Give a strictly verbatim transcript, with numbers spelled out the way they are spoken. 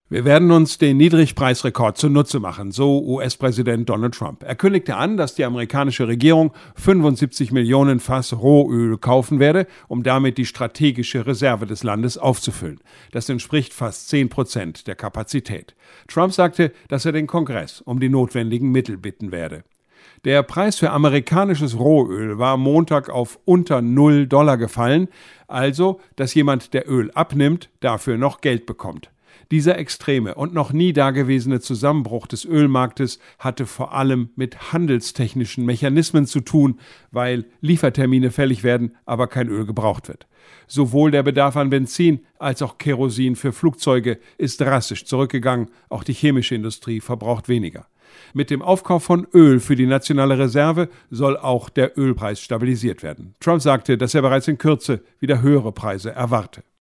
Wir werden uns den Niedrigpreisrekord zunutze machen, so U S-Präsident Donald Trump. Er kündigte an, dass die amerikanische Regierung fünfundsiebzig Millionen Fass Rohöl kaufen werde, um damit die strategische Reserve des Landes aufzufüllen. Das entspricht fast zehn Prozent der Kapazität. Trump sagte, dass er den Kongress um die notwendigen Mittel bitten werde. Der Preis für amerikanisches Rohöl war am Montag auf unter null Dollar gefallen, also dass jemand, der Öl abnimmt, dafür noch Geld bekommt. Dieser extreme und noch nie dagewesene Zusammenbruch des Ölmarktes hatte vor allem mit handelstechnischen Mechanismen zu tun, weil Liefertermine fällig werden, aber kein Öl gebraucht wird. Sowohl der Bedarf an Benzin als auch Kerosin für Flugzeuge ist drastisch zurückgegangen, auch die chemische Industrie verbraucht weniger. Mit dem Aufkauf von Öl für die nationale Reserve soll auch der Ölpreis stabilisiert werden. Trump sagte, dass er bereits in Kürze wieder höhere Preise erwarte.